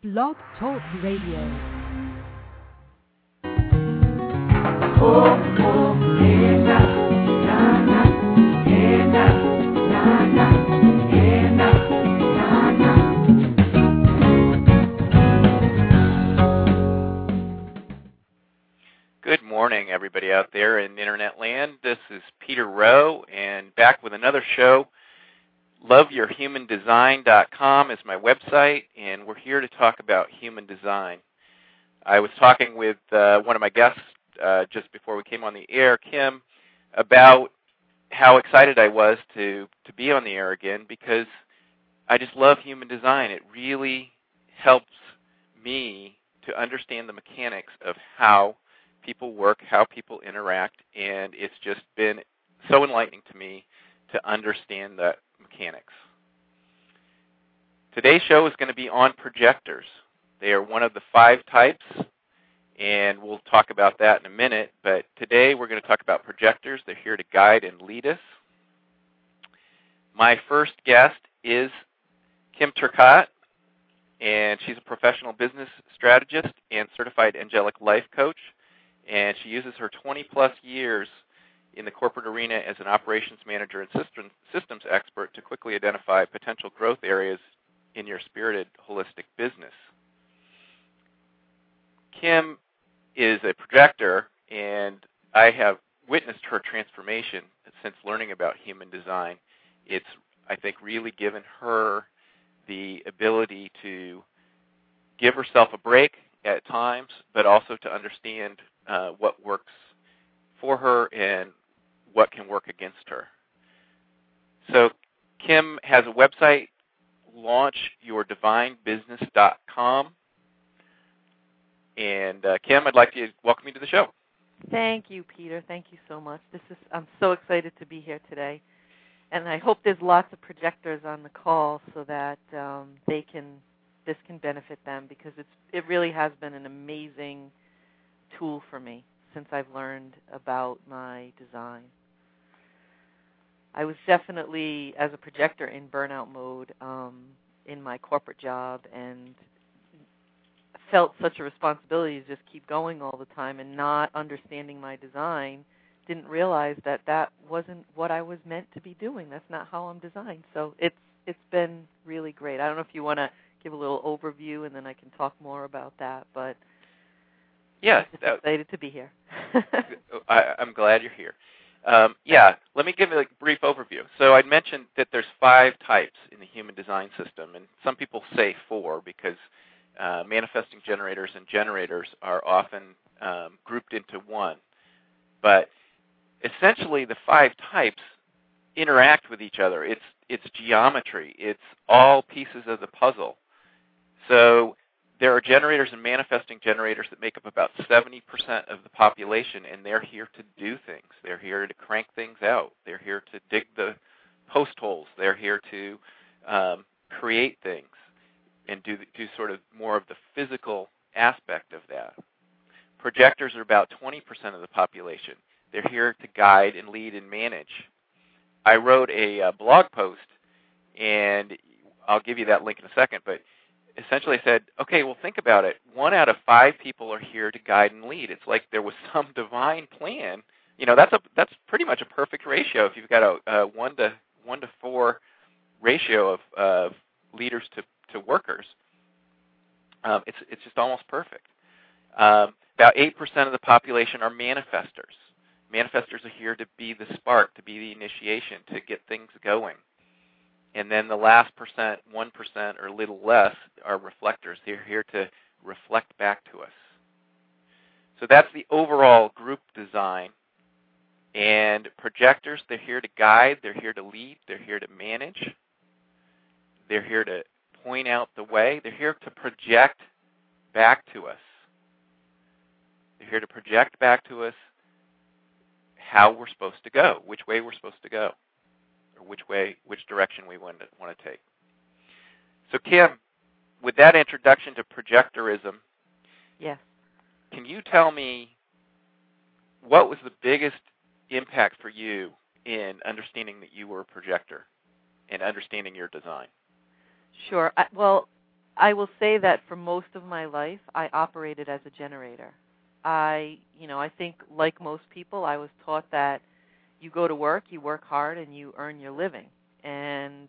Blog Talk Radio. Good morning, everybody out there in Internet land. This is Peter Rowe, and back with another show. LoveYourHumanDesign.com is my website, and we're here to talk about human design. I was talking with one of my guests just before we came on the air, Kim, about how excited I was to be on the air again because I just love human design. It really helps me to understand the mechanics of how people work, how people interact, and it's just been so enlightening to me to understand the mechanics. Today's show is going to be on projectors. They are one of the 5 types, and we'll talk about that in a minute, but today we're going to talk about projectors. They're here to guide and lead us. My first guest is Kim Turcotte, and she's a professional business strategist and certified angelic life coach. And she uses her 20-plus years in the corporate arena as an operations manager and systems expert to quickly identify potential growth areas in your spirited, holistic business. Kim is a projector, and I have witnessed her transformation since learning about human design. It's, I think, really given her the ability to give herself a break at times, but also to understand what works for her and what can work against her. So Kim has a website, launchyourdivinebusiness.com. And Kim, I'd like to welcome you to the show. Thank you, Peter. Thank you so much. I'm so excited to be here today. And I hope there's lots of projectors on the call so that this can benefit them, because it really has been an amazing tool for me since I've learned about my design. I was definitely, as a projector, in burnout mode in my corporate job, and felt such a responsibility to just keep going all the time and not understanding my design. Didn't realize that wasn't what I was meant to be doing. That's not how I'm designed. So it's been really great. I don't know if you want to give a little overview, and then I can talk more about that, but yeah, I'm just excited to be here. I'm glad you're here. Let me give a brief overview. So I mentioned that there's 5 types in the human design system, and some people say 4 because manifesting generators and generators are often grouped into one. But essentially the 5 types interact with each other. It's geometry. It's all pieces of the puzzle. So there are generators and manifesting generators that make up about 70% of the population, and they're here to do things. They're here to crank things out. They're here to dig the post holes. They're here to create things and do sort of more of the physical aspect of that. Projectors are about 20% of the population. They're here to guide and lead and manage. I wrote a blog post, and I'll give you that link in a second, but essentially I said, okay, well, think about it. 1 out of 5 people are here to guide and lead. It's like there was some divine plan. You know, that's pretty much a perfect ratio. If you've got a 1 to 4 ratio of leaders to workers, it's just almost perfect. About 8% of the population are manifestors. Manifestors are here to be the spark, to be the initiation, to get things going. And then the last 1% or a little less, are reflectors. They're here to reflect back to us. So that's the overall group design. And projectors, they're here to guide, they're here to lead, they're here to manage. They're here to point out the way. They're here to project back to us. They're here to project back to us how we're supposed to go, which way we're supposed to go, or which direction we want to take. So, Kim, with that introduction to projectorism, yes, can you tell me what was the biggest impact for you in understanding that you were a projector and understanding your design? Sure. Well, I will say that for most of my life, I operated as a generator. I think like most people, I was taught that you go to work, you work hard, and you earn your living. And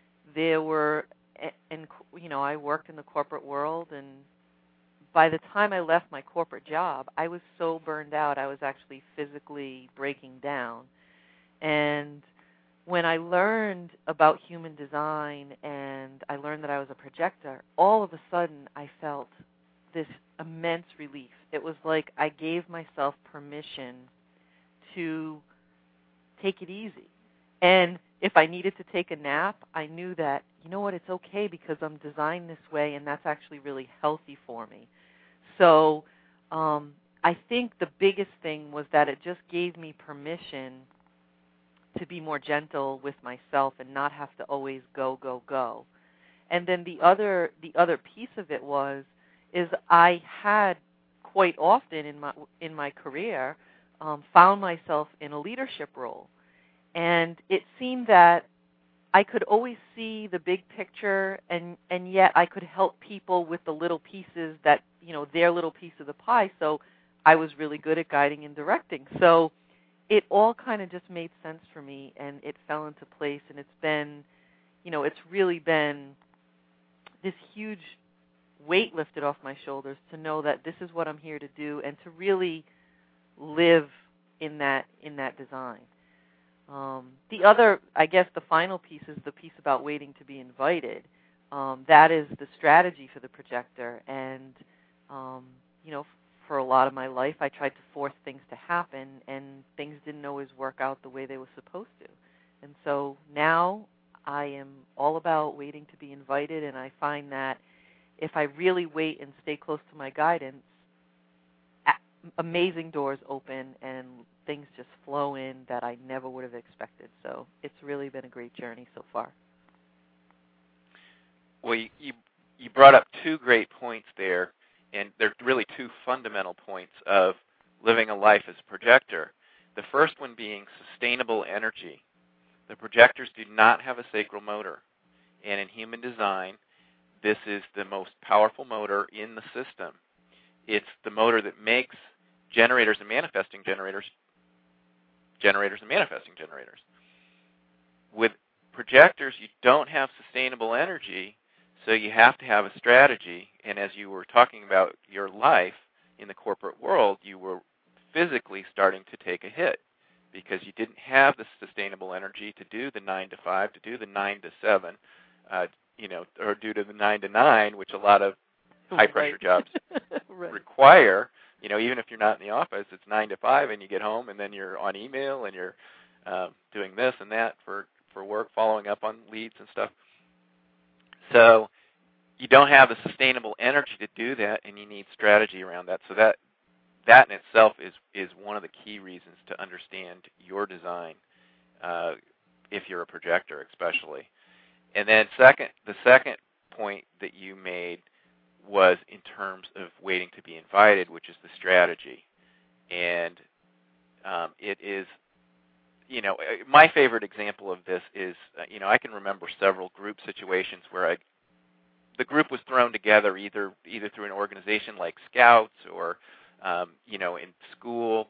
I worked in the corporate world, and by the time I left my corporate job, I was so burned out, I was actually physically breaking down. And when I learned about human design and I learned that I was a projector, all of a sudden I felt this immense relief. It was like I gave myself permission to take it easy. And if I needed to take a nap, I knew that, you know what, it's okay because I'm designed this way and that's actually really healthy for me. So I think the biggest thing was that it just gave me permission to be more gentle with myself and not have to always go, go, go. And then the other piece of it is I had quite often in my career found myself in a leadership role. And it seemed that I could always see the big picture, and yet I could help people with the little pieces that, their little piece of the pie. So I was really good at guiding and directing. So it all kind of just made sense for me, and it fell into place. And it's been, it's really been this huge weight lifted off my shoulders to know that this is what I'm here to do and to really live in that design. The final piece is the piece about waiting to be invited. That is the strategy for the projector. And, for a lot of my life, I tried to force things to happen, and things didn't always work out the way they were supposed to. And so now I am all about waiting to be invited, and I find that if I really wait and stay close to my guidance, amazing doors open and things just flow in that I never would have expected. So it's really been a great journey so far. Well, you brought up two great points there, and they're really two fundamental points of living a life as a projector. The first one being sustainable energy. The projectors do not have a sacral motor, and in human design, this is the most powerful motor in the system. It's the motor that makes generators and manifesting generators and manifesting generators. With projectors, you don't have sustainable energy, so you have to have a strategy. And as you were talking about your life in the corporate world, you were physically starting to take a hit because you didn't have the sustainable energy to do the 9 to 5, to do the 9 to 7, or due to the 9 to 9, which a lot of high-pressure jobs require. Even if you're not in the office, it's 9 to 5, and you get home, and then you're on email, and you're doing this and that for work, following up on leads and stuff. So you don't have the sustainable energy to do that, and you need strategy around that. So that in itself is one of the key reasons to understand your design, if you're a projector especially. And then the second point that you made was in terms of waiting to be invited, which is the strategy. And it is, my favorite example of this is, I can remember several group situations where the group was thrown together either through an organization like Scouts or, in school,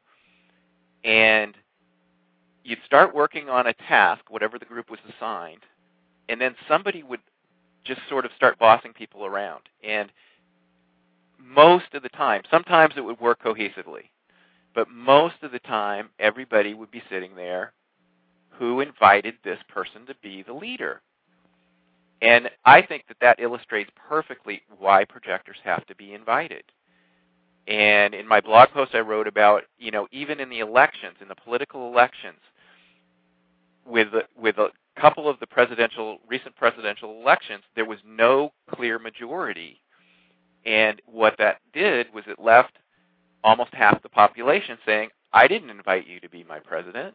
and you'd start working on a task, whatever the group was assigned, and then somebody would just sort of start bossing people around. And most of the time, sometimes it would work cohesively, but most of the time, everybody would be sitting there who invited this person to be the leader. And I think that illustrates perfectly why projectors have to be invited. And in my blog post I wrote about, even in the elections, in the political elections, with a couple of the recent presidential elections, there was no clear majority. And what that did was it left almost half the population saying, I didn't invite you to be my president.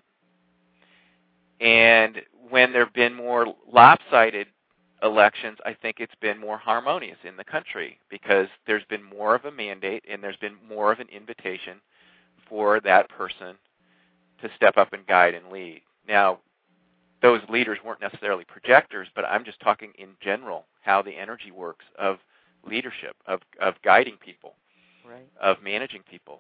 And when there have been more lopsided elections, I think it's been more harmonious in the country because there's been more of a mandate and there's been more of an invitation for that person to step up and guide and lead. Now, those leaders weren't necessarily projectors, but I'm just talking in general how the energy works of leadership, of guiding people, right. of managing people.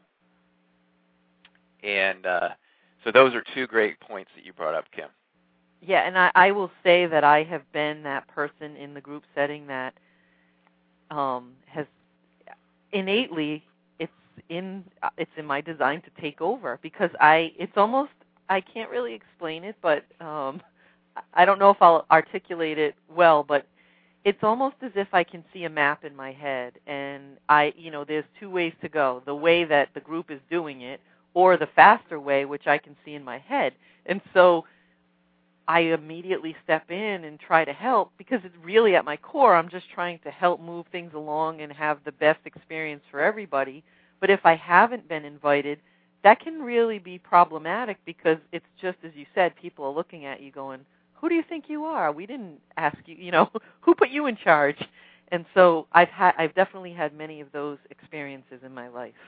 And so those are two great points that you brought up, Kim. Yeah, and I will say that I have been that person in the group setting that has innately it's in my design to take over, because it's almost, I can't really explain it, but I don't know if I'll articulate it well, but it's almost as if I can see a map in my head, and there's two ways to go: the way that the group is doing it, or the faster way, which I can see in my head. And so I immediately step in and try to help, because it's really at my core, I'm just trying to help move things along and have the best experience for everybody. But if I haven't been invited, that can really be problematic, because it's just, as you said, people are looking at you going, who do you think you are? We didn't ask you, who put you in charge? And so I've definitely had many of those experiences in my life.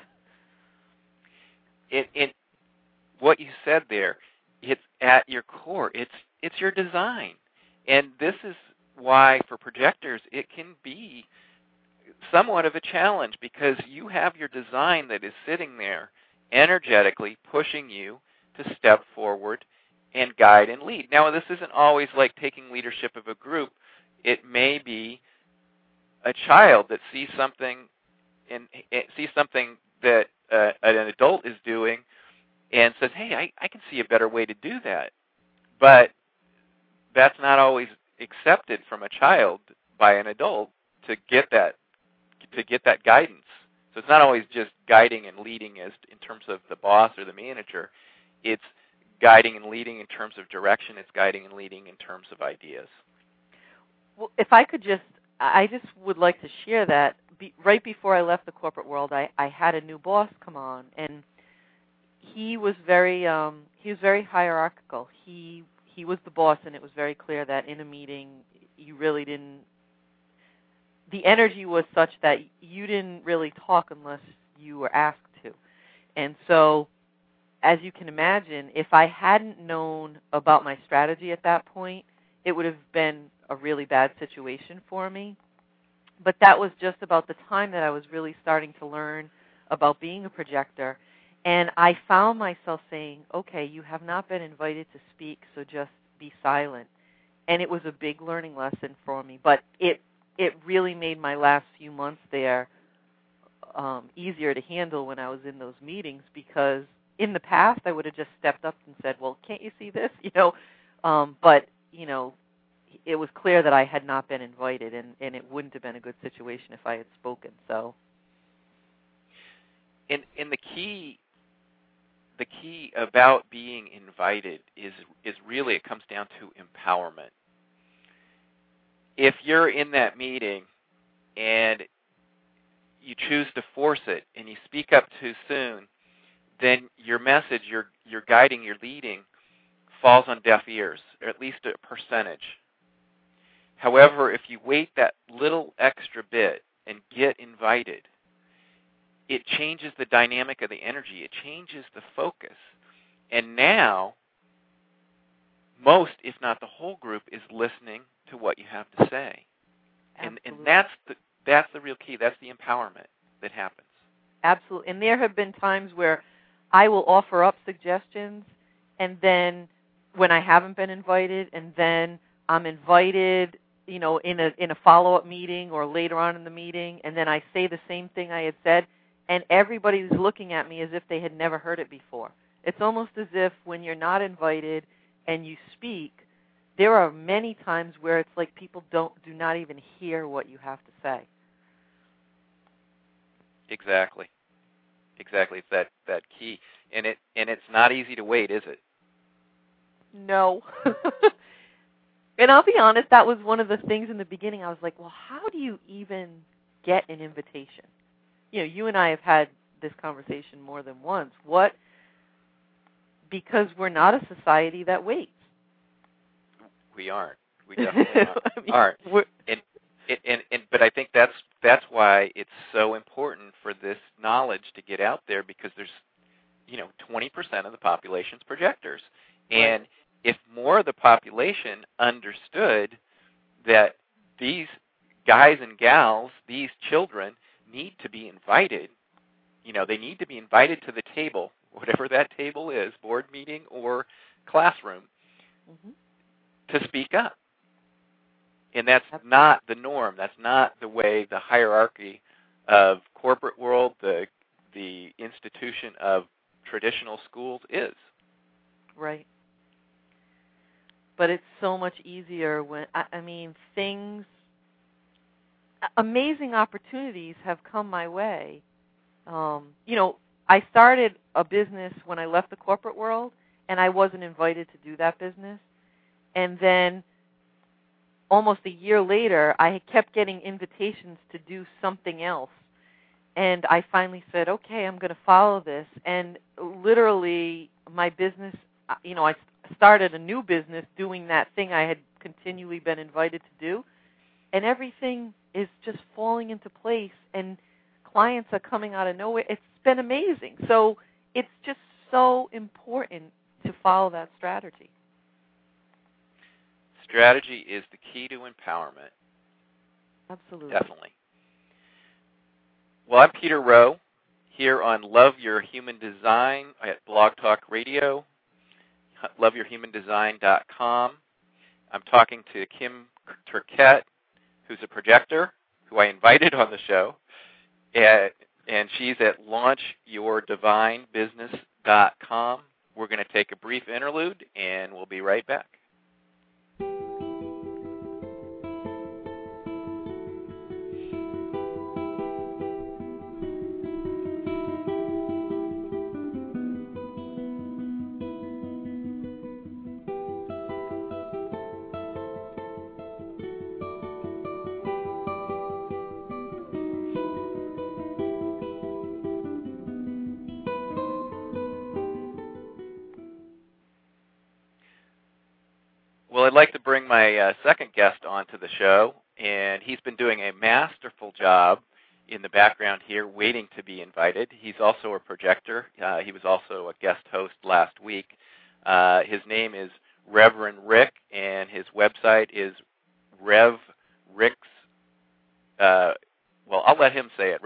What you said there, it's at your core. It's your design. And this is why, for projectors, it can be somewhat of a challenge, because you have your design that is sitting there energetically pushing you to step forward and guide and lead. Now, this isn't always like taking leadership of a group. It may be a child that sees something that an adult is doing and says, hey, I can see a better way to do that. But that's not always accepted from a child by an adult to get that guidance. So it's not always just guiding and leading as in terms of the boss or the manager. It's guiding and leading in terms of direction. It's guiding and leading in terms of ideas. Well, if I could I just would like to share that right before I left the corporate world, I had a new boss come on, and he was very hierarchical. He was the boss, and it was very clear that in a meeting you really didn't. The energy was such that you didn't really talk unless you were asked to. And so, as you can imagine, if I hadn't known about my strategy at that point, it would have been a really bad situation for me. But that was just about the time that I was really starting to learn about being a projector. And I found myself saying, okay, you have not been invited to speak, so just be silent. And it was a big learning lesson for me. But it really made my last few months there easier to handle when I was in those meetings, because in the past I would have just stepped up and said, well, can't you see this? But it was clear that I had not been invited, and it wouldn't have been a good situation if I had spoken. So, and the key about being invited is really, it comes down to empowerment. If you're in that meeting and you choose to force it and you speak up too soon, then your message, your guiding, your leading, falls on deaf ears, or at least a percentage. However, if you wait that little extra bit and get invited, it changes the dynamic of the energy. It changes the focus. And now, most, if not the whole group, is listening to what you have to say. And that's the real key. That's the empowerment that happens. Absolutely. And there have been times where I will offer up suggestions, and then when I haven't been invited, and then I'm invited, in a follow-up meeting or later on in the meeting, and then I say the same thing I had said, and everybody's looking at me as if they had never heard it before. It's almost as if when you're not invited and you speak, there are many times where it's like people do not even hear what you have to say. Exactly. It's that key. And it's not easy to wait, is it? No. And I'll be honest, that was one of the things in the beginning. I was like, well, how do you even get an invitation? You and I have had this conversation more than once. Because we're not a society that waits. We aren't. We definitely aren't. But I think that's why it's so important for this knowledge to get out there, because there's 20% of the population's projectors. And if more of the population understood that these guys and gals, these children, need to be invited. They need to be invited to the table, whatever that table is, board meeting or classroom, to speak up. And that's not the norm. That's not the way the hierarchy of corporate world, the institution of traditional schools is. Right. But it's so much easier when, amazing opportunities have come my way. I started a business when I left the corporate world, and I wasn't invited to do that business. And then almost a year later, I kept getting invitations to do something else. And I finally said, okay, I'm going to follow this. And literally, my business, I started a new business doing that thing I had continually been invited to do. And everything is just falling into place, and clients are coming out of nowhere. It's been amazing. So it's just so important to follow that strategy. Strategy is the key to empowerment. Absolutely. Definitely. Well, I'm Peter Rowe here on Love Your Human Design at Blog Talk Radio, loveyourhumandesign.com. I'm talking to Kim Turkett, who's a projector, who I invited on the show, and she's at launchyourdivinebusiness.com. We're going to take a brief interlude, and we'll be right back. Well, I'd like to bring my second guest onto the show, and he's been doing a masterful job in the background here, waiting to be invited. He's also a projector. He was also a guest host last week. His name is Reverend Rick, and his website is RevRicks. Well, I'll let him say it.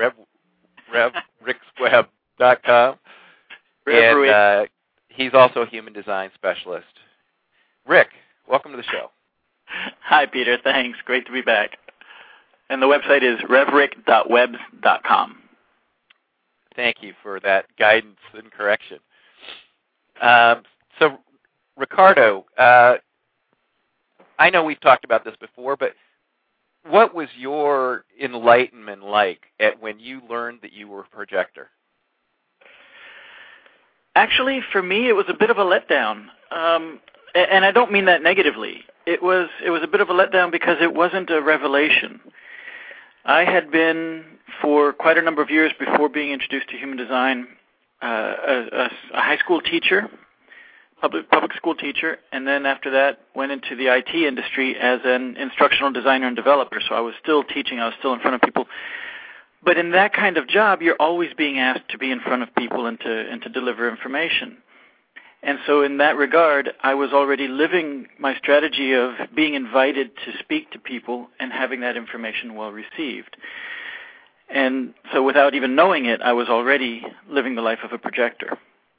RevRicksWeb.com. And he's also a human design specialist. Rick, welcome to the show. Hi, Peter. Thanks. Great to be back. And the website is revrick.webs.com. Thank you for that guidance and correction. So, Ricardo, I know we've talked about this before, but what was your enlightenment like when you learned that you were a projector? Actually, for me, it was a bit of a letdown. And I don't mean that negatively. It was a bit of a letdown because it wasn't a revelation. I had been, for quite a number of years before being introduced to human design, a high school teacher, public school teacher, and then after that went into the IT industry as an instructional designer and developer. So I was still teaching. I was still in front of people. But in that kind of job, you're always being asked to be in front of people and to deliver information. And so in that regard, I was already living my strategy of being invited to speak to people and having that information well received. And so without even knowing it, I was already living the life of a projector.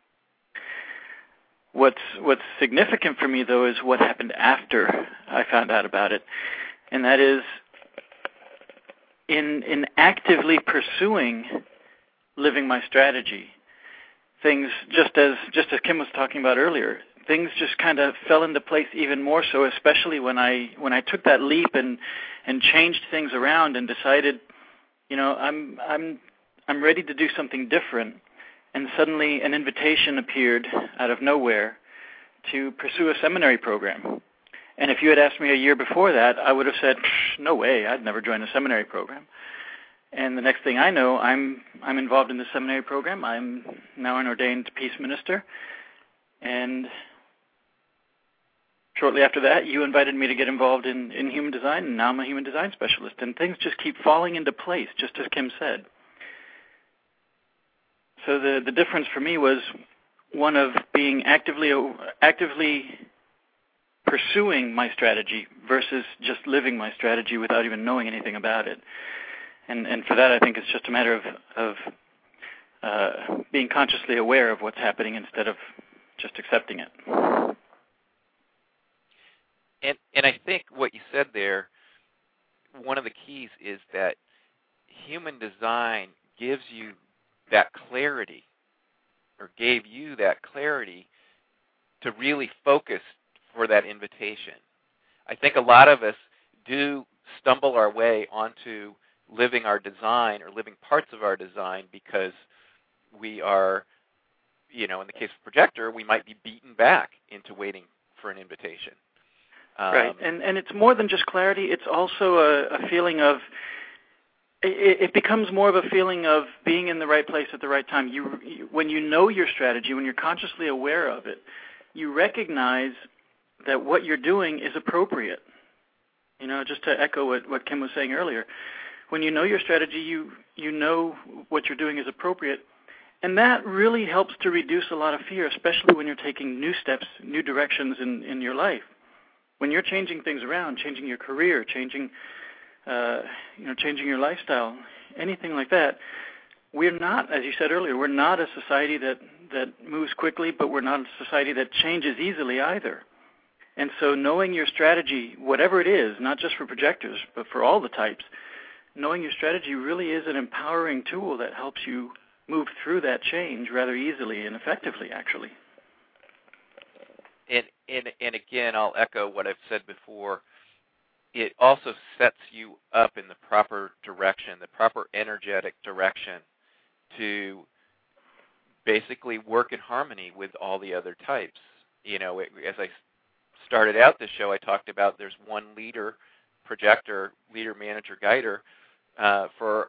What's significant for me, though, is what happened after I found out about it. And that is in actively pursuing living my strategy, things, just as Kim was talking about earlier, things just kind of fell into place even more so, especially when I took that leap and changed things around and decided, I'm ready to do something different. And suddenly an invitation appeared out of nowhere to pursue a seminary program. And if you had asked me a year before that, I would have said, no way, I'd never join a seminary program. And the next thing I know, I'm involved in the seminary program. I'm now an ordained peace minister. And shortly after that, you invited me to get involved in human design, and now I'm a human design specialist. And things just keep falling into place, just as Kim said. So the difference for me was one of being actively pursuing my strategy versus just living my strategy without even knowing anything about it. And for that, I think it's just a matter of being consciously aware of what's happening instead of just accepting it. And I think what you said there, one of the keys is that human design gives you that clarity, or gave you that clarity to really focus for that invitation. I think a lot of us do stumble our way onto living our design or living parts of our design because we are, in the case of projector, we might be beaten back into waiting for an invitation. Right, and it's more than just clarity. It's also a feeling of, it becomes more of a feeling of being in the right place at the right time. When you know your strategy, when you're consciously aware of it, you recognize that what you're doing is appropriate. Just to echo what Kim was saying earlier, when you know your strategy, you know what you're doing is appropriate. And that really helps to reduce a lot of fear, especially when you're taking new steps, new directions in your life. When you're changing things around, changing your career, changing your lifestyle, anything like that, we're not, as you said earlier, we're not a society that moves quickly, but we're not a society that changes easily either. And so knowing your strategy, whatever it is, not just for projectors, but for all the types, knowing your strategy really is an empowering tool that helps you move through that change rather easily and effectively, actually. And again, I'll echo what I've said before. It also sets you up in the proper direction, the proper energetic direction to basically work in harmony with all the other types. As I started out this show, I talked about there's one leader, projector, leader, manager, guider for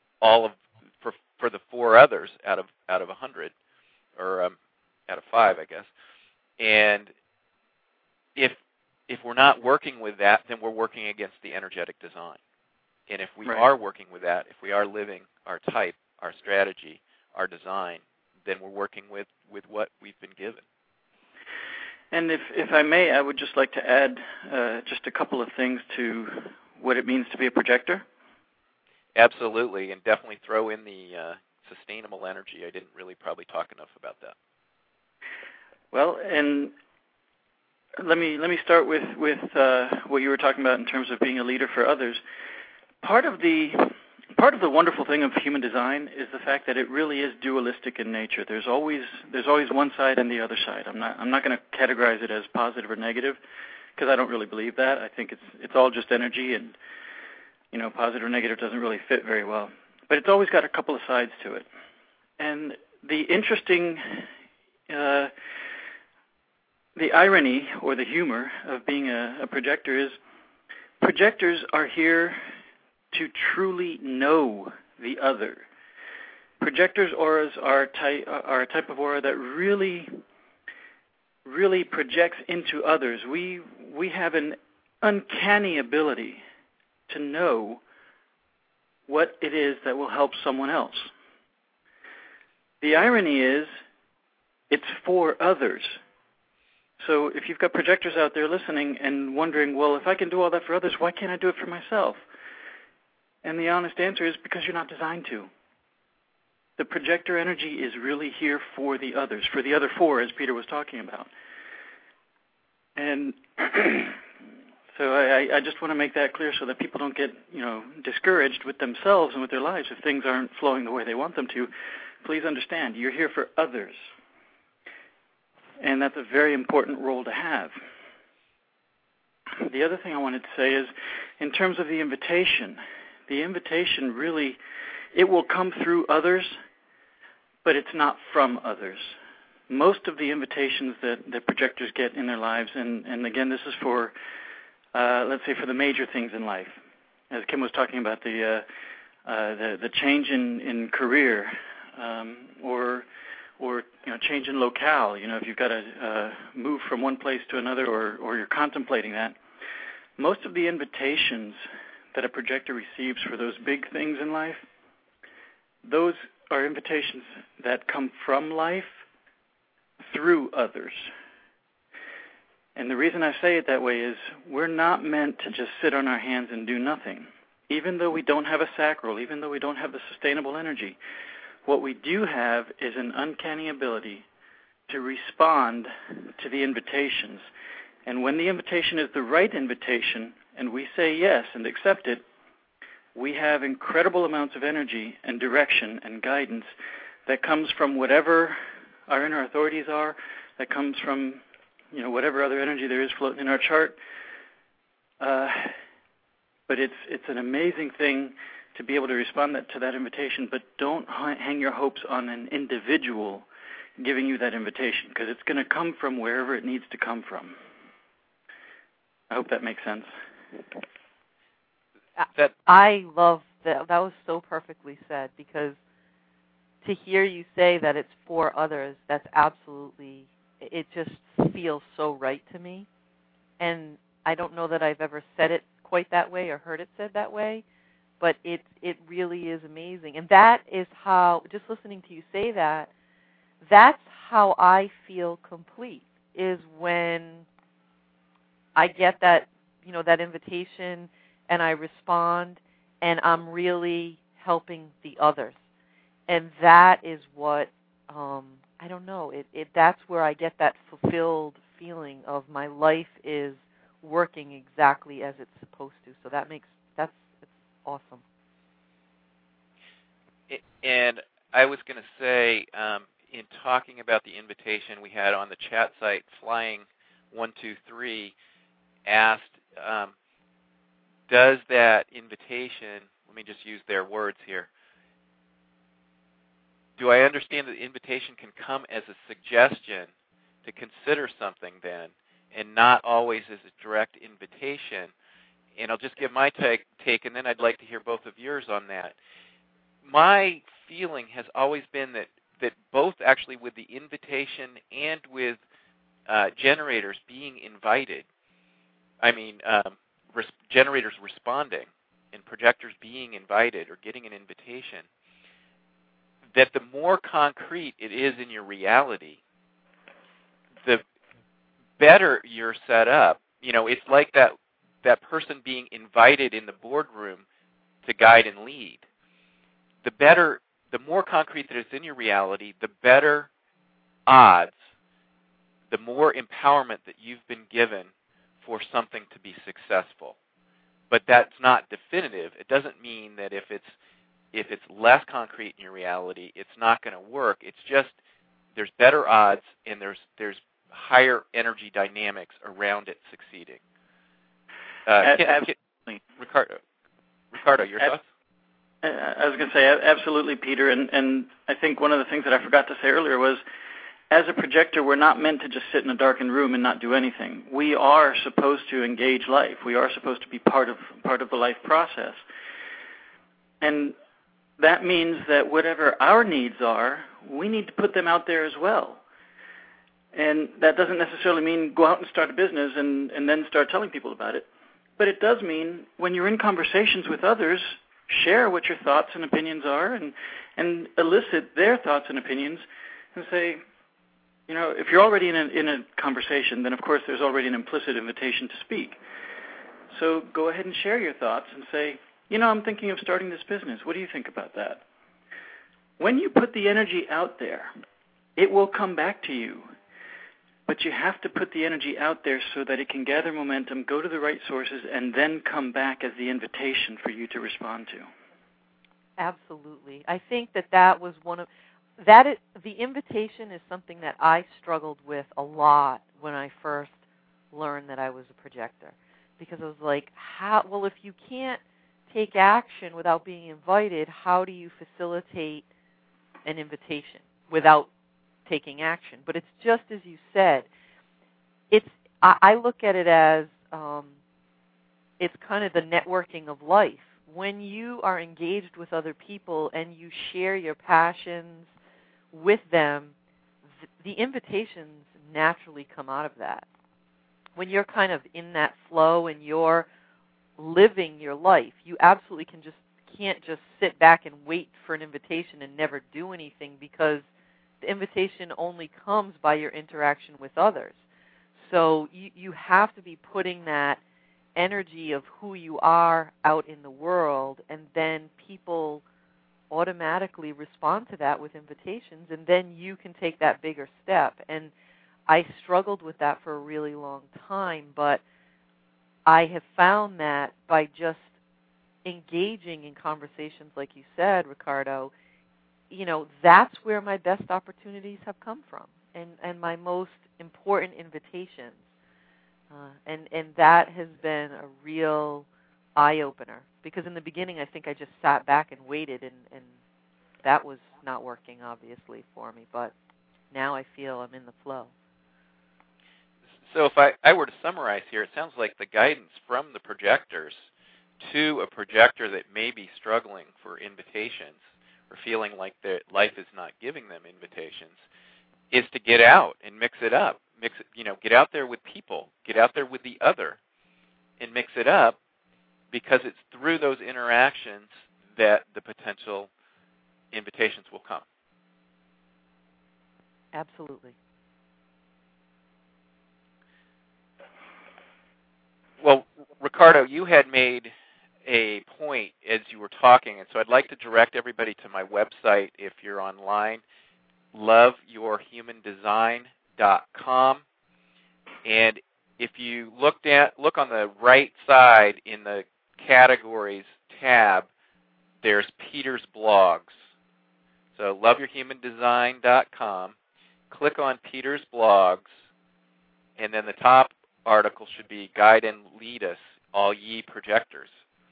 the four others out of 100, or out of 5, I guess. And if we're not working with that, then we're working against the energetic design. And if we are working with that, if we are living our type, our strategy, our design, then we're working with what we've been given. And if I may, I would just like to add just a couple of things to what it means to be a projector. Absolutely, and definitely throw in the sustainable energy. I didn't really probably talk enough about that. Well, and let me start with what you were talking about in terms of being a leader for others. Part of the wonderful thing of human design is the fact that it really is dualistic in nature. There's always one side and the other side. I'm not going to categorize it as positive or negative, because I don't really believe that. I think it's all just energy, and positive or negative doesn't really fit very well. But it's always got a couple of sides to it. And the interesting the irony or the humor of being a projector is projectors are here to truly know the other. Projectors' auras are a type of aura that really projects into others. We have an uncanny ability to know what it is that will help someone else. The irony is it's for others. So if you've got projectors out there listening and wondering, well, if I can do all that for others, why can't I do it for myself? And the honest answer is because you're not designed to. The projector energy is really here for the others, for the other four, as Peter was talking about. And so I just want to make that clear so that people don't get, discouraged with themselves and with their lives if things aren't flowing the way they want them to. Please understand, you're here for others. And that's a very important role to have. The other thing I wanted to say is, in terms of the invitation really, it will come through others, but it's not from others. Most of the invitations that projectors get in their lives, and again, this is for, let's say, for the major things in life. As Kim was talking about, the change in career, or change in locale. If you've got to move from one place to another, or you're contemplating that. Most of the invitations that a projector receives for those big things in life, those are invitations that come from life through others. And the reason I say it that way is we're not meant to just sit on our hands and do nothing. Even though we don't have a sacral, even though we don't have the sustainable energy, what we do have is an uncanny ability to respond to the invitations. And when the invitation is the right invitation, and we say yes and accept it, we have incredible amounts of energy and direction and guidance that comes from whatever our inner authorities are, that comes from whatever other energy there is floating in our chart. But it's an amazing thing to be able to respond to that invitation, but don't hang your hopes on an individual giving you that invitation, because it's going to come from wherever it needs to come from. I hope that makes sense. I love that. That was so perfectly said, because to hear you say that it's for others, that's absolutely, it just feels so right to me. And I don't know that I've ever said it quite that way or heard it said that way, but it really is amazing. And that is how, just listening to you say that, that's how I feel complete, is when I get that, that invitation and I respond and I'm really helping the others. And that is what, I don't know, that's where I get that fulfilled feeling of my life is working exactly as it's supposed to. So it's awesome. And I was going to say, in talking about the invitation we had on the chat site, Flying123 asked, does that invitation, let me just use their words here, do I understand that the invitation can come as a suggestion to consider something then, and not always as a direct invitation? And I'll just give my take, and then I'd like to hear both of yours on that. My feeling has always been that both actually with the invitation and with generators being invited, generators responding and projectors being invited or getting an invitation, that the more concrete it is in your reality, the better you're set up. It's like that person being invited in the boardroom to guide and lead. The more concrete that it's in your reality, the better odds, the more empowerment that you've been given for something to be successful. But that's not definitive. It doesn't mean that if it's less concrete in your reality, it's not going to work. It's just there's better odds and there's higher energy dynamics around it succeeding. Absolutely. Ricardo, your thoughts? I was going to say, absolutely, Peter, and I think one of the things that I forgot to say earlier was, as a projector, we're not meant to just sit in a darkened room and not do anything. We are supposed to engage life. We are supposed to be part of the life process. And that means that whatever our needs are, we need to put them out there as well. And that doesn't necessarily mean go out and start a business and then start telling people about it. But it does mean when you're in conversations with others, share what your thoughts and opinions are and elicit their thoughts and opinions and say, if you're already in a conversation, then of course there's already an implicit invitation to speak. So go ahead and share your thoughts and say, I'm thinking of starting this business. What do you think about that? When you put the energy out there, it will come back to you. But you have to put the energy out there so that it can gather momentum, go to the right sources, and then come back as the invitation for you to respond to. Absolutely. I think that was one of the invitation is something that I struggled with a lot when I first learned that I was a projector, because I was like, if you can't take action without being invited, how do you facilitate an invitation without taking action? But it's just as you said. I look at it as it's kind of the networking of life. When you are engaged with other people and you share your passions with them, the invitations naturally come out of that. When you're kind of in that flow and you're living your life, you absolutely can't just sit back and wait for an invitation and never do anything, because the invitation only comes by your interaction with others. So you have to be putting that energy of who you are out in the world, and then people automatically respond to that with invitations, and then you can take that bigger step. And I struggled with that for a really long time, but I have found that by just engaging in conversations like you said, Ricardo, that's where my best opportunities have come from, and my most important invitations. And that has been a real eye-opener, because in the beginning I think I just sat back and waited, and that was not working, obviously, for me. But now I feel I'm in the flow. So if I were to summarize here, it sounds like the guidance from the projectors to a projector that may be struggling for invitations or feeling like their life is not giving them invitations is to get out and mix it up. Get out there with people, get out there with the other, and mix it up, because it's through those interactions that the potential invitations will come. Absolutely. Well, Ricardo, you had made a point as you were talking, and so I'd like to direct everybody to my website if you're online, loveyourhumandesign.com. And if you look on the right side in the categories tab, there's Peter's blogs. So loveyourhumandesign.com. Click on Peter's blogs, and then the top article should be Guide and Lead Us, All Ye Projectors.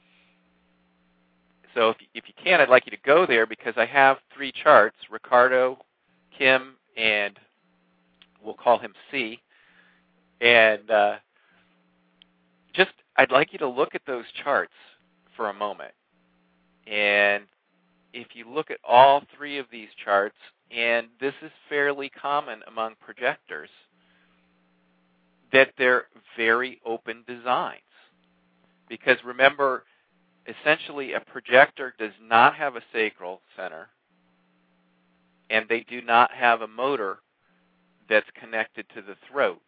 So if you can, I'd like you to go there, because I have 3 charts, Ricardo, Kim, and we'll call him C. And I'd like you to look at those charts for a moment. And if you look at all 3 of these charts, and this is fairly common among projectors, that they're very open designs. Because remember, essentially a projector does not have a sacral center, and they do not have a motor that's connected to the throat.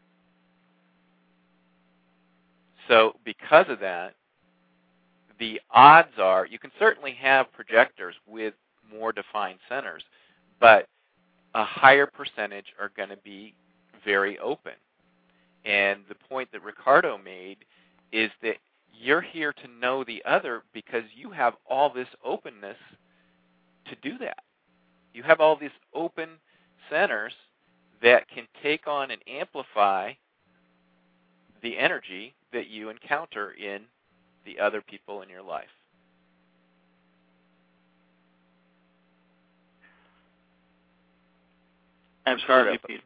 So because of that, the odds are, you can certainly have projectors with more defined centers, but a higher percentage are going to be very open. And the point that Ricardo made is that you're here to know the other because you have all this openness to do that. You have all these open centers that can take on and amplify the energy that you encounter in the other people in your life. Absolutely, Peter.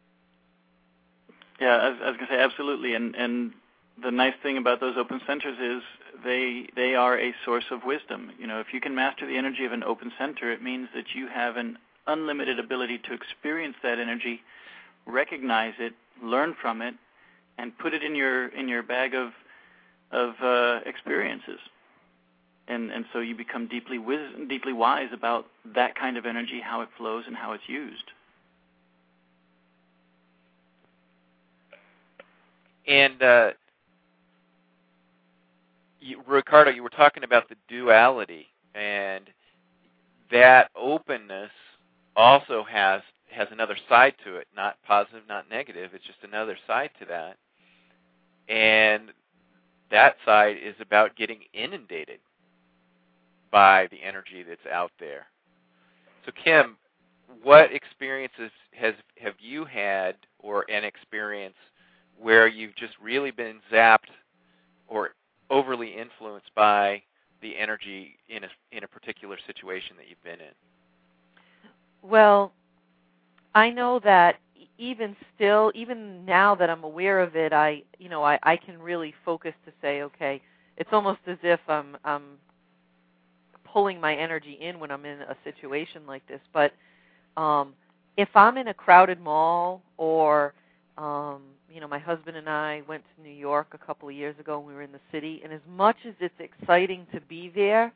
Yeah, I was going to say absolutely, and the nice thing about those open centers is they are a source of wisdom. If you can master the energy of an open center, it means that you have an unlimited ability to experience that energy, recognize it, learn from it, and put it in your bag of experiences. And so you become deeply wise about that kind of energy, how it flows, and how it's used. And Ricardo, you were talking about the duality, and that openness also has another side to it, not positive, not negative. It's just another side to that. And that side is about getting inundated by the energy that's out there. So, Kim, what experiences have you had, or an experience where you've just really been zapped or overly influenced by the energy in a particular situation that you've been in? Well, I know that even now that I'm aware of it, I can really focus to say, okay, it's almost as if I'm pulling my energy in when I'm in a situation like this. But if I'm in a crowded mall, or my husband and I went to New York a couple of years ago, and we were in the city, and as much as it's exciting to be there,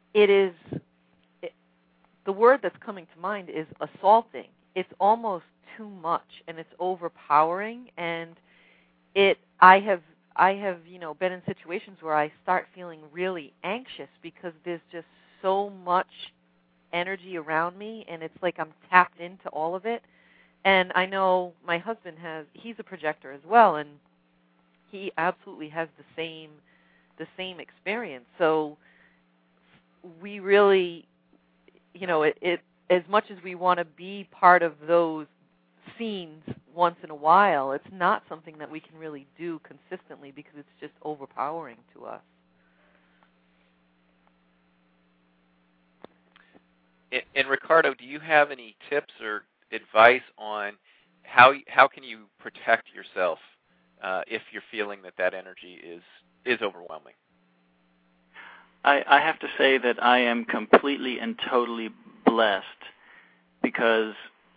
the word that's coming to mind is assaulting. It's almost too much and it's overpowering, and I have been in situations where I start feeling really anxious because there's just so much energy around me, and it's like I'm tapped into all of it. And I know my husband he's a projector as well, and he absolutely has the same experience. So we really, it as much as we want to be part of those scenes once in a while, it's not something that we can really do consistently because it's just overpowering to us. And Ricardo, do you have any tips or advice on how can you protect yourself if you're feeling that energy is overwhelming? I have to say that I am completely and totally blessed because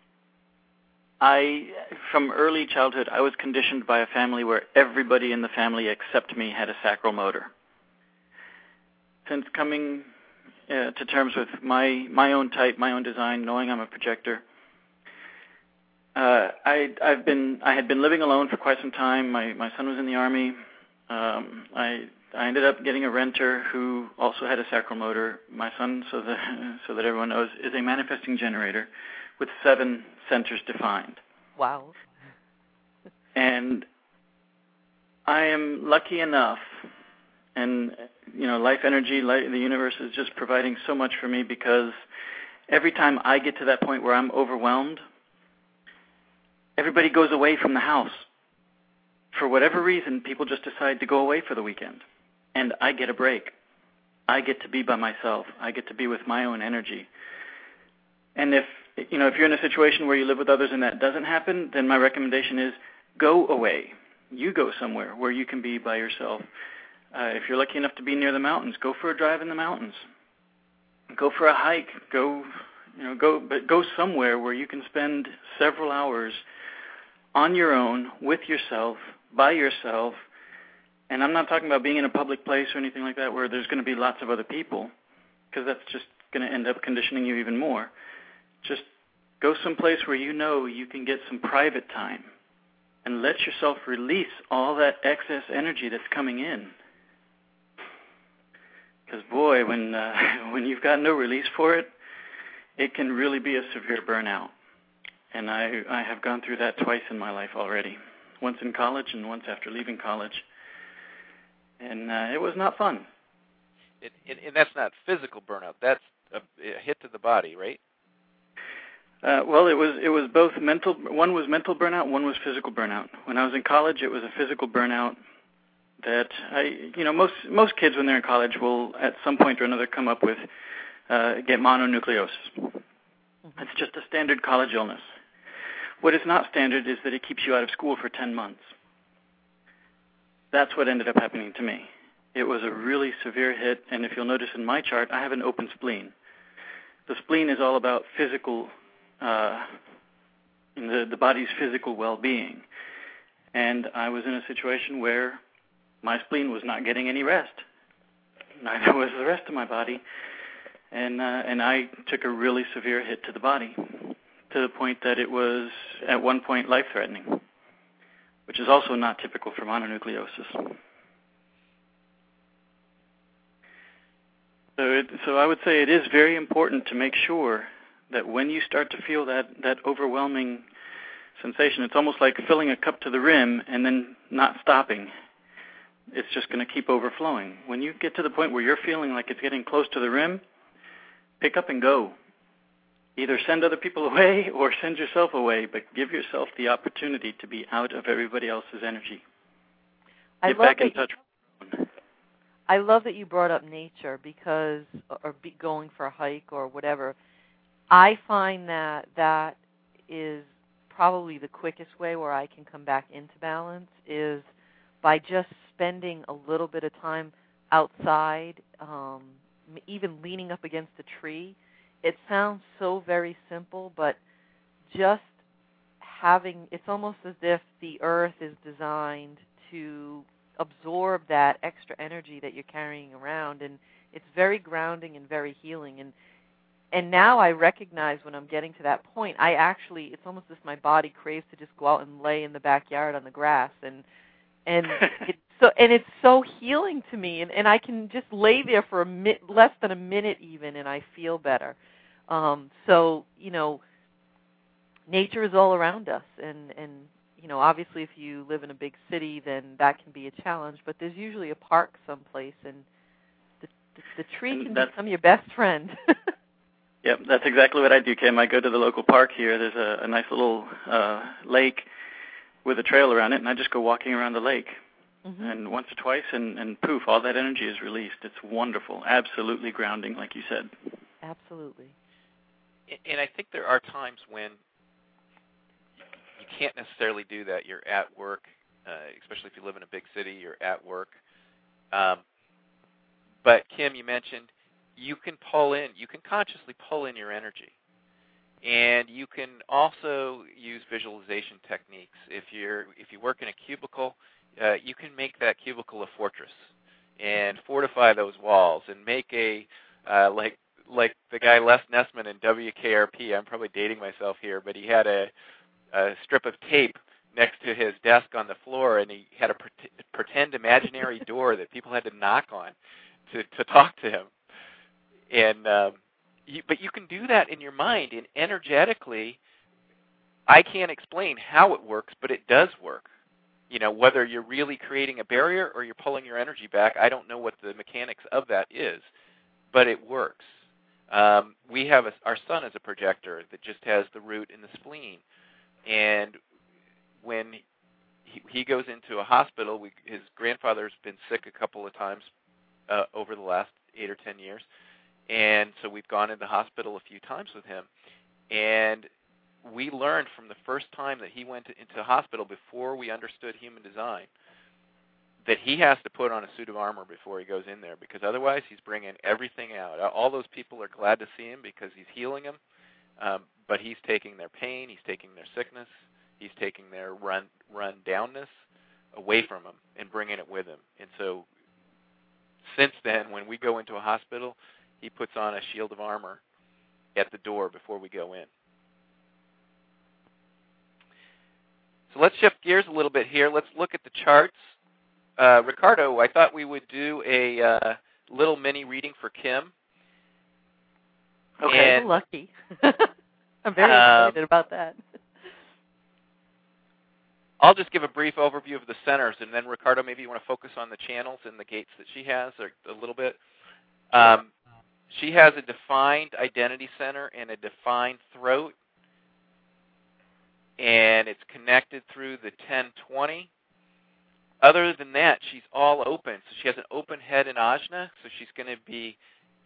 from early childhood, I was conditioned by a family where everybody in the family except me had a sacral motor. Since coming to terms with my own type, my own design, knowing I'm a projector, I had been living alone for quite some time. My son was in the Army. I ended up getting a renter who also had a sacral motor. My son, so that everyone knows, is a manifesting generator with 7 centers defined. Wow. And I am lucky enough, and life energy, the universe is just providing so much for me, because every time I get to that point where I'm overwhelmed, everybody goes away from the house. For whatever reason, people just decide to go away for the weekend. And I get a break. I get to be by myself. I get to be with my own energy. And if you're in a situation where you live with others and that doesn't happen, then my recommendation is go away. You go somewhere where you can be by yourself. If you're lucky enough to be near the mountains, go for a drive in the mountains. Go for a hike. Go somewhere where you can spend several hours on your own, with yourself, by yourself. And I'm not talking about being in a public place or anything like that where there's going to be lots of other people, because that's just going to end up conditioning you even more. Just go someplace where you can get some private time and let yourself release all that excess energy that's coming in. Because, boy, when you've got no release for it, it can really be a severe burnout. And I have gone through that twice in my life already, once in college and once after leaving college. And it was not fun. And that's not physical burnout. That's a hit to the body, right? Well, it was both mental. One was mental burnout. One was physical burnout. When I was in college, it was a physical burnout that most kids when they're in college will at some point or another come up with get mononucleosis. It's just a standard college illness. What is not standard is that it keeps you out of school for 10 months. That's what ended up happening to me. It was a really severe hit, and if you'll notice in my chart, I have an open spleen. The spleen is all about physical, the body's physical well-being. And I was in a situation where my spleen was not getting any rest. Neither was the rest of my body. And I took a really severe hit to the body, to the point that it was, at one point, life-threatening, which is also not typical for mononucleosis. So I would say it is very important to make sure that when you start to feel that overwhelming sensation, it's almost like filling a cup to the rim and then not stopping. It's just going to keep overflowing. When you get to the point where you're feeling like it's getting close to the rim, pick up and go. Either send other people away or send yourself away, but give yourself the opportunity to be out of everybody else's energy. Get back in touch. I love that you brought up nature going for a hike or whatever. I find that is probably the quickest way where I can come back into balance is by just spending a little bit of time outside, even leaning up against a tree. It sounds so very simple, but just it's almost as if the earth is designed to absorb that extra energy that you're carrying around, and it's very grounding and very healing. And now I recognize when I'm getting to that point, it's almost as my body craves to just go out and lay in the backyard on the grass, and it's so healing to me, and I can just lay there for less than a minute even, and I feel better. So, nature is all around us, and obviously if you live in a big city, then that can be a challenge, but there's usually a park someplace, and the tree can become your best friend. Yep, that's exactly what I do, Kim. I go to the local park here. There's a nice little lake with a trail around it, and I just go walking around the lake. Mm-hmm. And once or twice, and poof, all that energy is released. It's wonderful. Absolutely grounding, like you said. Absolutely. And I think there are times when you can't necessarily do that. You're at work, especially if you live in a big city, you're at work. But Kim, you mentioned you can consciously pull in your energy. And you can also use visualization techniques. If you work in a cubicle, you can make that cubicle a fortress and fortify those walls and make a like the guy Les Nessman in WKRP. I'm probably dating myself here, but he had a strip of tape next to his desk on the floor, and he had a pretend imaginary door that people had to knock on to talk to him. And but you can do that in your mind, and energetically, I can't explain how it works, but it does work. Whether you're really creating a barrier or you're pulling your energy back, I don't know what the mechanics of that is, but it works. We have our son is a projector that just has the root in the spleen, and when he goes into a hospital, his grandfather's been sick a couple of times over the last 8 or 10 years. And so we've gone into the hospital a few times with him. And we learned from the first time that he went into the hospital before we understood human design that he has to put on a suit of armor before he goes in there, because otherwise he's bringing everything out. All those people are glad to see him because he's healing them, but he's taking their pain, he's taking their sickness, he's taking their run-downness away from him and bringing it with him. And so since then, when we go into a hospital, he puts on a shield of armor at the door before we go in. So let's shift gears a little bit here. Let's look at the charts. Ricardo, I thought we would do a little mini reading for Kim. Okay, I'm lucky. I'm very excited about that. I'll just give a brief overview of the centers, and then Ricardo, maybe you want to focus on the channels and the gates that she has a little bit. She has a defined identity center and a defined throat, and it's connected through the 1020. Other than that, she's all open. So she has an open head in ajna, so she's going to be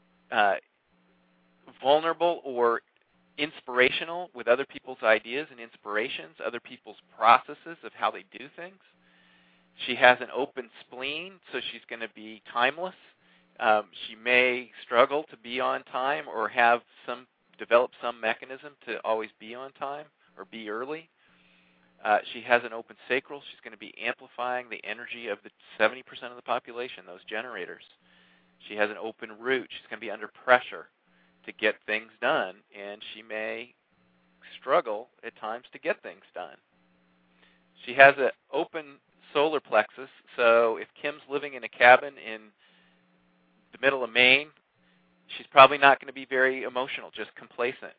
vulnerable or inspirational with other people's ideas and inspirations, other people's processes of how they do things. She has an open spleen, so she's going to be timeless. She may struggle to be on time or develop some mechanism to always be on time or be early. She has an open sacral. She's going to be amplifying the energy of the 70% of the population, those generators. She has an open root. She's going to be under pressure to get things done, and she may struggle at times to get things done. She has an open solar plexus, so if Kim's living in a cabin in the middle of Maine, she's probably not going to be very emotional, just complacent.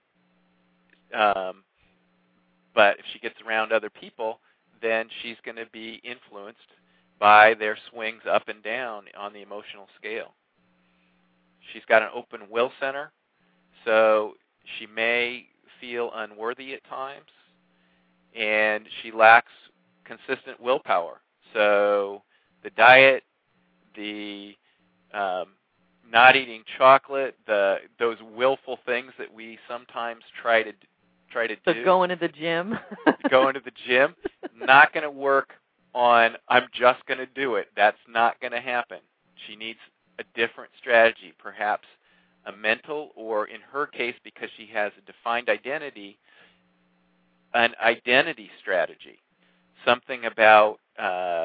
But if she gets around other people, then she's going to be influenced by their swings up and down on the emotional scale. She's got an open will center, so she may feel unworthy at times, and she lacks consistent willpower. So the diet, the not eating chocolate, those willful things that we sometimes try to do. So going to the gym. Going to the gym, not going to work on, I'm just going to do it. That's not going to happen. She needs a different strategy, perhaps a mental, or in her case, because she has a defined identity, an identity strategy. Something about,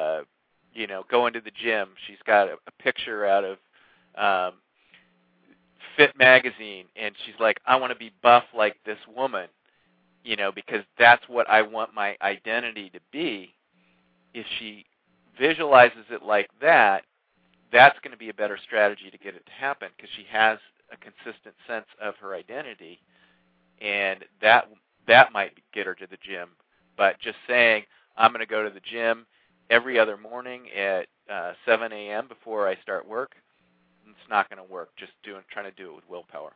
going to the gym. She's got a picture out of Fit magazine, and she's like, I want to be buff like this woman, because that's what I want my identity to be. If she visualizes it like that, that's going to be a better strategy to get it to happen, because she has a consistent sense of her identity, and that might get her to the gym. But just saying, I'm going to go to the gym every other morning at 7 a.m. before I start work, it's not going to work. Just trying to do it with willpower.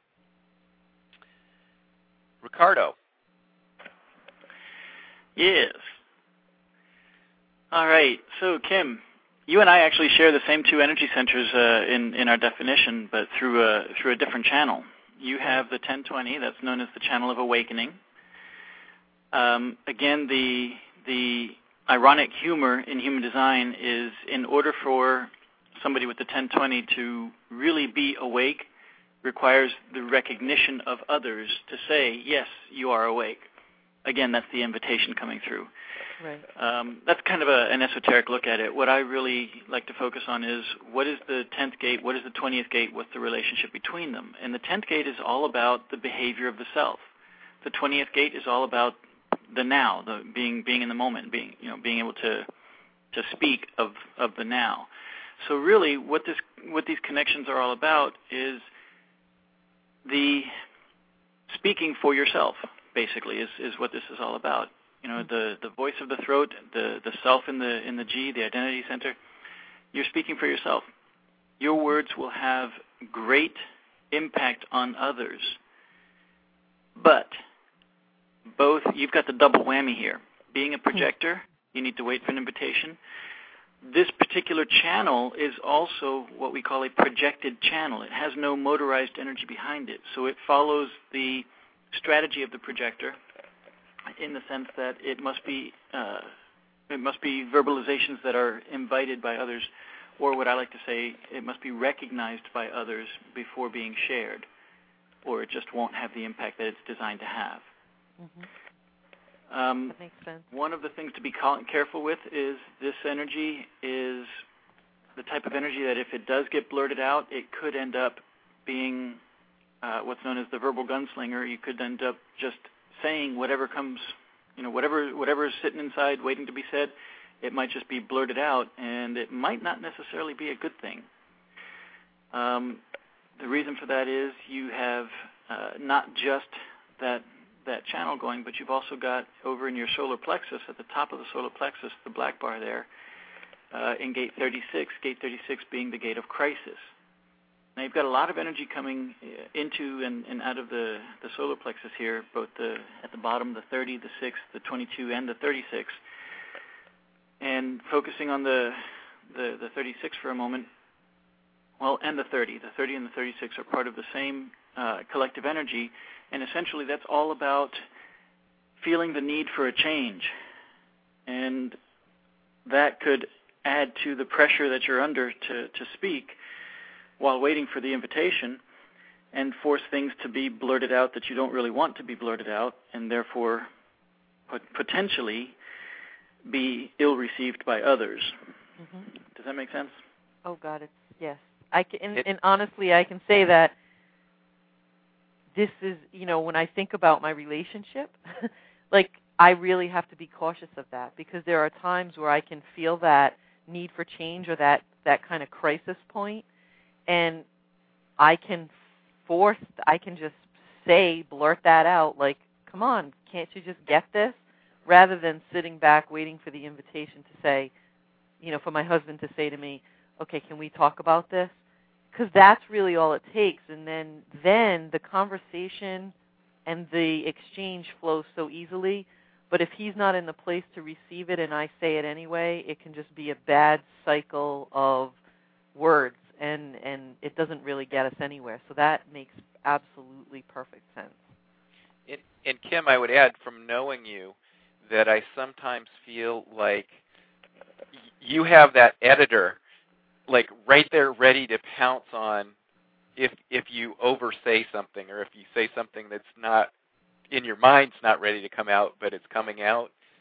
Ricardo. Yes. All right. So, Kim, you and I actually share the same two energy centers in our definition, but through a different channel. You have the 1020, that's known as the channel of awakening. Again, the ironic humor in human design is, in order for somebody with the 1020 to really be awake, requires the recognition of others to say, yes, you are awake. Again, that's the invitation coming through. Right. That's kind of an esoteric look at it. What I really like to focus on is, what is the 10th gate, what is the 20th gate, what's the relationship between them? And the 10th gate is all about the behavior of the self. The 20th gate is all about the now, the being in the moment, being able to speak of the now. So really, what these connections are all about is the speaking for yourself. Basically, is what this is all about. The voice of the throat, the self in the G, the identity center. You're speaking for yourself. Your words will have great impact on others, but you've got the double whammy here. Being a projector, you need to wait for an invitation. This particular channel is also what we call a projected channel. It has no motorized energy behind it, so it follows the strategy of the projector in the sense that it must be verbalizations that are invited by others, or what I like to say, it must be recognized by others before being shared, or it just won't have the impact that it's designed to have. Mm-hmm. That makes sense. One of the things to be careful with is this energy is the type of energy that if it does get blurted out, it could end up being what's known as the verbal gunslinger. You could end up just saying whatever comes, whatever is sitting inside waiting to be said. It might just be blurted out, and it might not necessarily be a good thing. The reason for that is you have not just that channel going, but you've also got over in your solar plexus, at the top of the solar plexus, the black bar there, in gate 36 being the gate of crisis. Now you've got a lot of energy coming into and out of the solar plexus here, both at the bottom, the 30, the 6, the 22, and the 36. And focusing on the 36 for a moment, and the 30. The 30 and the 36 are part of the same collective energy, and essentially that's all about feeling the need for a change. And that could add to the pressure that you're under to speak while waiting for the invitation, and force things to be blurted out that you don't really want to be blurted out, and therefore potentially be ill-received by others. Mm-hmm. Does that make sense? Oh, got it. Yes. And honestly, I can say that this is, when I think about my relationship, I really have to be cautious of that, because there are times where I can feel that need for change, or that kind of crisis point, and I can just blurt that out, come on, can't you just get this? Rather than sitting back waiting for the invitation to say, for my husband to say to me, okay, can we talk about this? Because that's really all it takes. And then the conversation and the exchange flows so easily. But if he's not in the place to receive it and I say it anyway, it can just be a bad cycle of words, and it doesn't really get us anywhere. So that makes absolutely perfect sense. And Kim, I would add, from knowing you, that I sometimes feel like you have that editor, right there ready to pounce on if you oversay something, or if you say something that's not in your mind's not ready to come out, but it's coming out.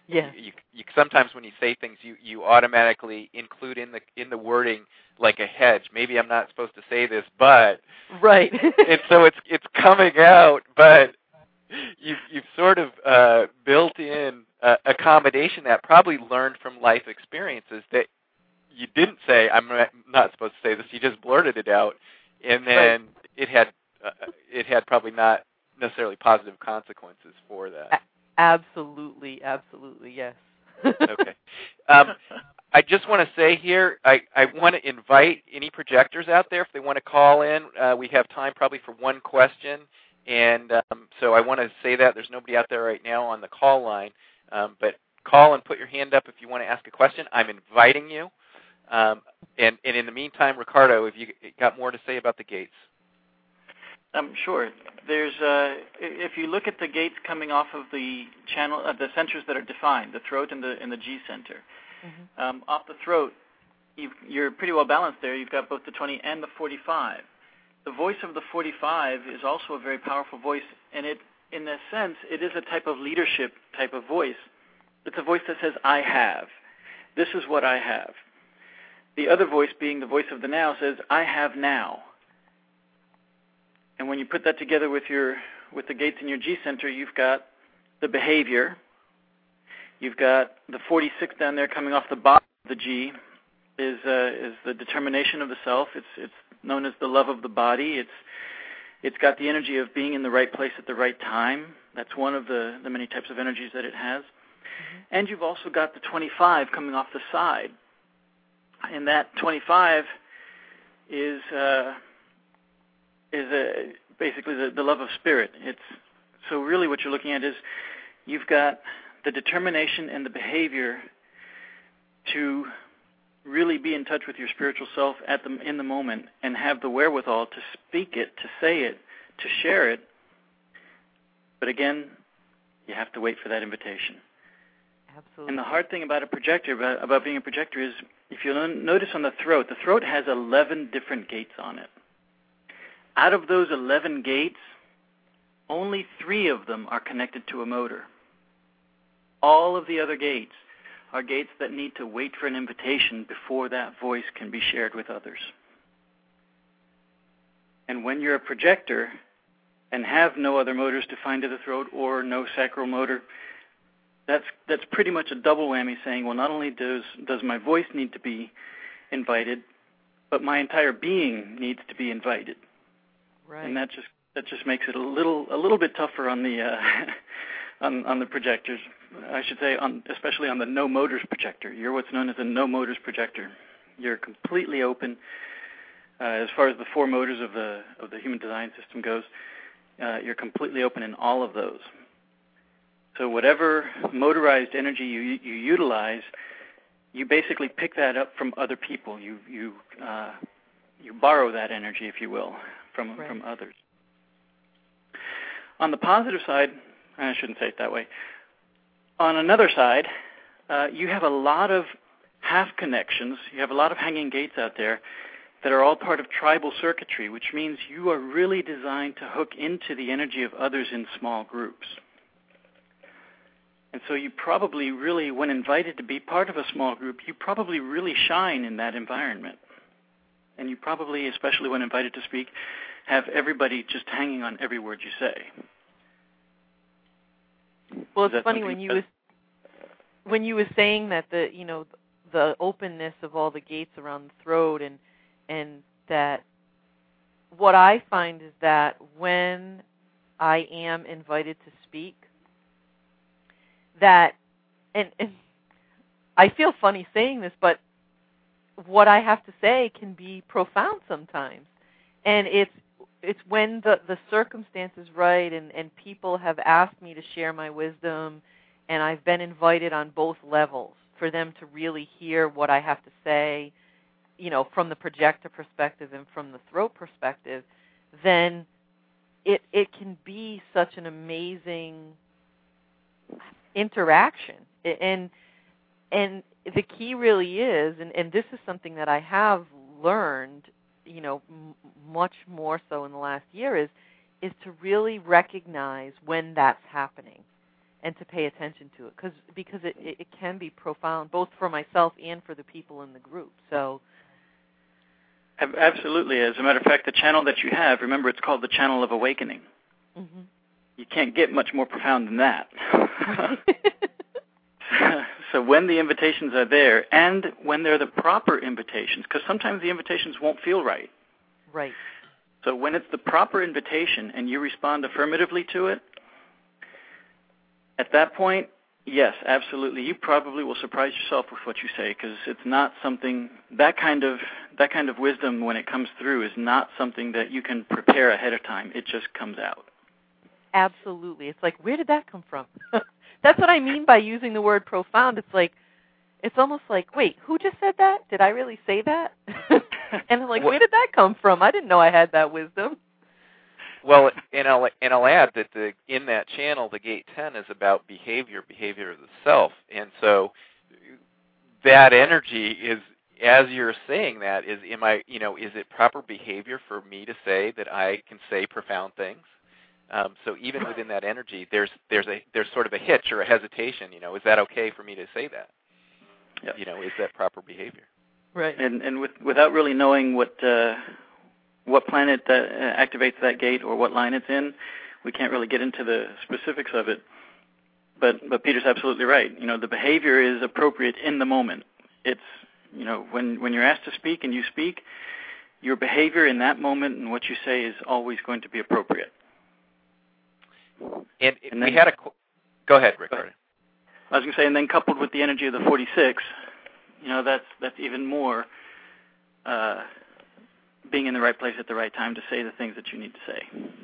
Yeah. You sometimes when you say things, you automatically include in the wording like a hedge. Maybe I'm not supposed to say this, but right. and so it's coming out, but you've sort of built in accommodation that probably learned from life experiences that you didn't say, I'm not supposed to say this. You just blurted it out, and then it had probably not necessarily positive consequences for that. Absolutely, yes. Okay. I just want to say here, I want to invite any projectors out there if they want to call in. We have time probably for one question, and so I want to say that there's nobody out there right now on the call line, but call and put your hand up if you want to ask a question. I'm inviting you. And in the meantime, Ricardo, if you got more to say about the gates. Sure. There's if you look at the gates coming off of the channel, the centers that are defined, the throat and the G center. Mm-hmm. Off the throat, you're pretty well balanced there. You've got both the 20 and the 45. The voice of the 45 is also a very powerful voice, and in a sense, it is a type of leadership type of voice. It's a voice that says, I have. This is what I have. The other voice, being the voice of the now, says, I have now. And when you put that together with the gates in your G center, you've got the behavior. You've got the 46 down there coming off the bottom of the G is the determination of the self. It's known as the love of the body. It's got the energy of being in the right place at the right time. That's one of the many types of energies that it has. Mm-hmm. And you've also got the 25 coming off the side. And that 25 is basically the love of spirit. So really what you're looking at is you've got the determination and the behavior to really be in touch with your spiritual self in the moment and have the wherewithal to speak it, to say it, to share it. But again, you have to wait for that invitation. Absolutely. And the hard thing about a projector, about being a projector, is if you notice on the throat has 11 different gates on it. Out of those 11 gates, only 3 of them are connected to a motor. All of the other gates are gates that need to wait for an invitation before that voice can be shared with others. And when you're a projector and have no other motors defined to the throat or no sacral motor, that's pretty much a double whammy, saying, well, not only does my voice need to be invited, but my entire being needs to be invited. Right. And that just makes it a little bit tougher on the on the projectors. I should say, especially on the no motors projector. You're what's known as a no motors projector. You're completely open as far as the 4 motors of the human design system goes. You're completely open in all of those. So whatever motorized energy you utilize, you basically pick that up from other people. You borrow that energy, if you will, from others. On the positive side, I shouldn't say it that way. On another side, you have a lot of half connections. You have a lot of hanging gates out there that are all part of tribal circuitry, which means you are really designed to hook into the energy of others in small groups. And so you probably really, when invited to be part of a small group, you probably really shine in that environment. And you probably, especially when invited to speak, have everybody just hanging on every word you say. Well, it's funny when you were saying that the openness of all the gates around the throat and that what I find is that when I am invited to speak, that and I feel funny saying this, but what I have to say can be profound sometimes. And it's when the circumstance is right and people have asked me to share my wisdom, and I've been invited on both levels for them to really hear what I have to say, from the projector perspective and from the throat perspective, then it can be such an amazing interaction. And the key really is, and this is something that I have learned, much more so in the last year, is to really recognize when that's happening. and to pay attention to it, because it can be profound, both for myself and for the people in the group. So. Absolutely. As a matter of fact, the channel that you have, remember, it's called the Channel of Awakening. Mm-hmm. You can't get much more profound than that. So when the invitations are there, and when they're the proper invitations, because sometimes the invitations won't feel right. Right. So when it's the proper invitation and you respond affirmatively to it, at that point, yes, absolutely, you probably will surprise yourself with what you say, because it's not something, that kind of wisdom, when it comes through, is not something that you can prepare ahead of time. It just comes out. Absolutely. It's like, where did that come from? That's what I mean by using the word profound. It's like, it's almost like, wait, who just said that? Did I really say that? And I'm like, where did that come from? I didn't know I had that wisdom. Well, and I'll add that in that channel, the Gate 10 is about behavior of the self, and so that energy is, as you're saying that, is it proper behavior for me to say that I can say profound things? So even within that energy, there's sort of a hitch or a hesitation. Is that okay for me to say that? Yep. Is that proper behavior? Right. And without really knowing what planet activates that gate or what line it's in, we can't really get into the specifics of it. But Peter's absolutely right. The behavior is appropriate in the moment. It's when you're asked to speak and you speak, your behavior in that moment and what you say is always going to be appropriate. And we had go ahead, Rick. I was going to say, and then coupled with the energy of the 46, that's even more being in the right place at the right time to say the things that you need to say.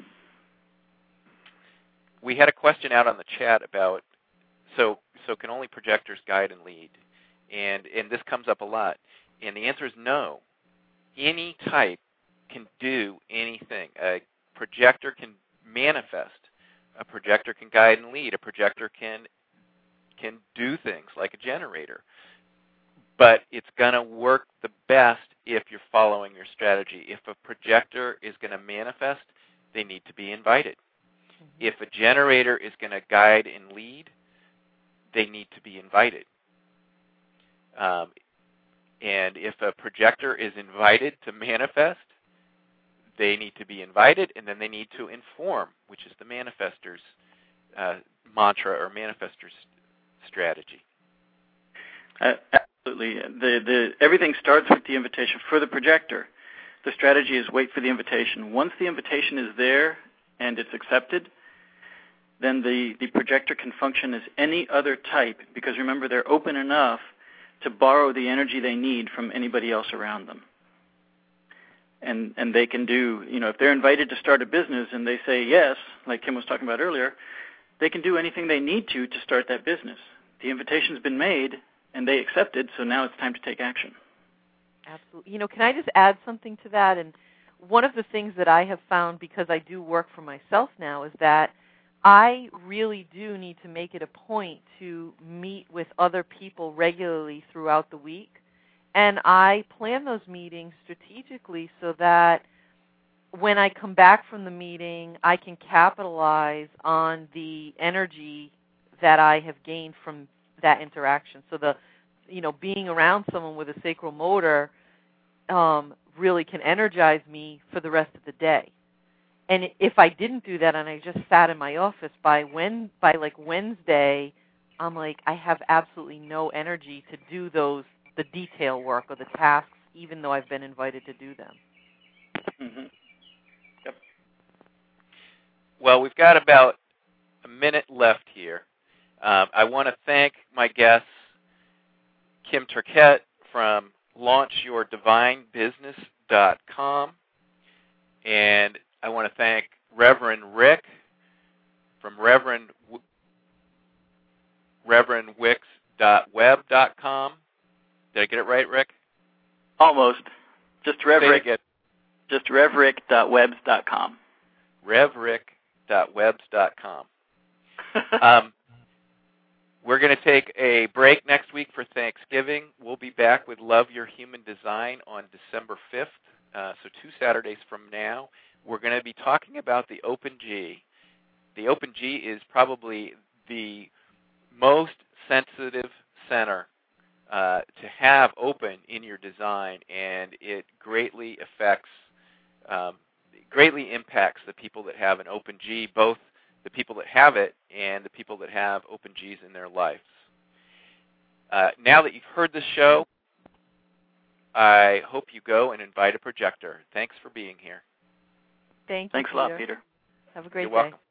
We had a question out on the chat about, so can only projectors guide and lead? And this comes up a lot. And the answer is no. Any type can do anything. A projector can manifest. A projector can guide and lead. A projector can do things like a generator. But it's going to work the best if you're following your strategy. If a projector is going to manifest, they need to be invited. Mm-hmm. If a generator is going to guide and lead, they need to be invited. And if a projector is invited to manifest, they need to be invited, and then they need to inform, which is the manifestor's mantra or manifestor's strategy. Absolutely. Everything starts with the invitation. For the projector, the strategy is wait for the invitation. Once the invitation is there and it's accepted, then the projector can function as any other type, because remember, they're open enough to borrow the energy they need from anybody else around them. And they can do, if they're invited to start a business and they say yes, like Kim was talking about earlier, they can do anything they need to start that business. The invitation's been made and they accepted, so now it's time to take action. Absolutely. Can I just add something to that? And one of the things that I have found, because I do work for myself now, is that I really do need to make it a point to meet with other people regularly throughout the week. And I plan those meetings strategically so that when I come back from the meeting, I can capitalize on the energy that I have gained from that interaction. So being around someone with a sacral motor really can energize me for the rest of the day. And if I didn't do that and I just sat in my office, by Wednesday, I'm like, I have absolutely no energy to do the detail work or the tasks, even though I've been invited to do them. Mm-hmm. Yep. Well, we've got about a minute left here. I want to thank my guests, Kim Turkett from launchyourdivinebusiness.com, and I want to thank Reverend Rick from reverendwicks.web.com. Did I get it right, Rick? Almost. Just Revrick. Say it again. Just revrick.webs.com. Revrick.webs.com. We're going to take a break next week for Thanksgiving. We'll be back with Love Your Human Design on December 5th, so 2 Saturdays from now. We're going to be talking about the Open G. The Open G is probably the most sensitive center to have open in your design, and it greatly impacts the people that have an open G, both the people that have it and the people that have open Gs in their lives. Now that you've heard the show, I hope you go and invite a projector. Thanks for being here. Thanks a lot, Peter. Have a great day. You're welcome.